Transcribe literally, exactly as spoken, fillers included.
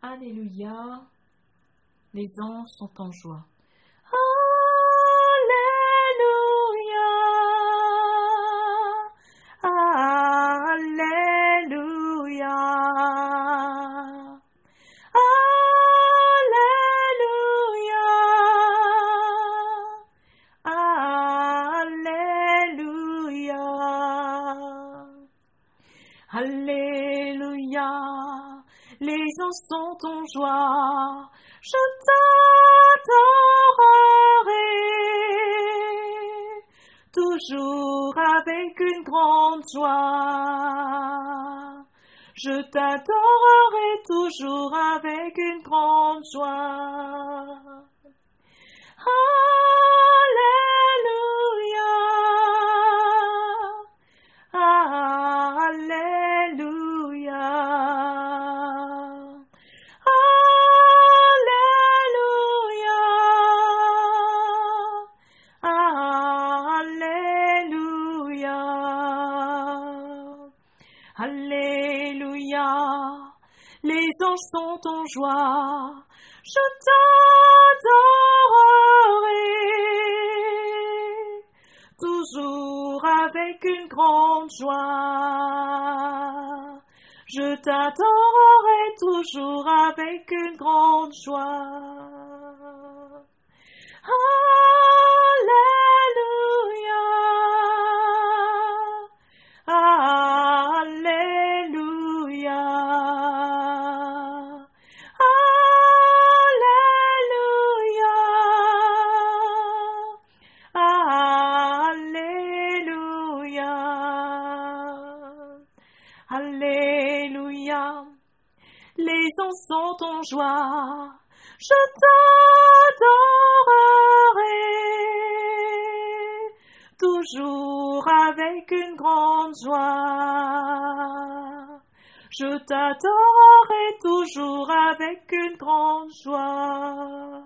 Alléluia, les anges sont en joie. Alléluia, Alléluia, Alléluia, Alléluia, Alléluia, les anges sont en joie, je t'adorerai, toujours avec une grande joie. Je t'adorerai toujours avec une grande joie. Alléluia, Alléluia, Alléluia, Alléluia, Alléluia, les anges sont en joie, je t'adorerai, toujours avec une grande joie. Je t'adorerai toujours avec une grande joie. Alléluia, Alléluia, Alléluia, Alléluia, Alléluia, les anges sont en joie, je t'adorerai, toujours avec une grande joie. Je t'adorerai toujours avec une grande joie.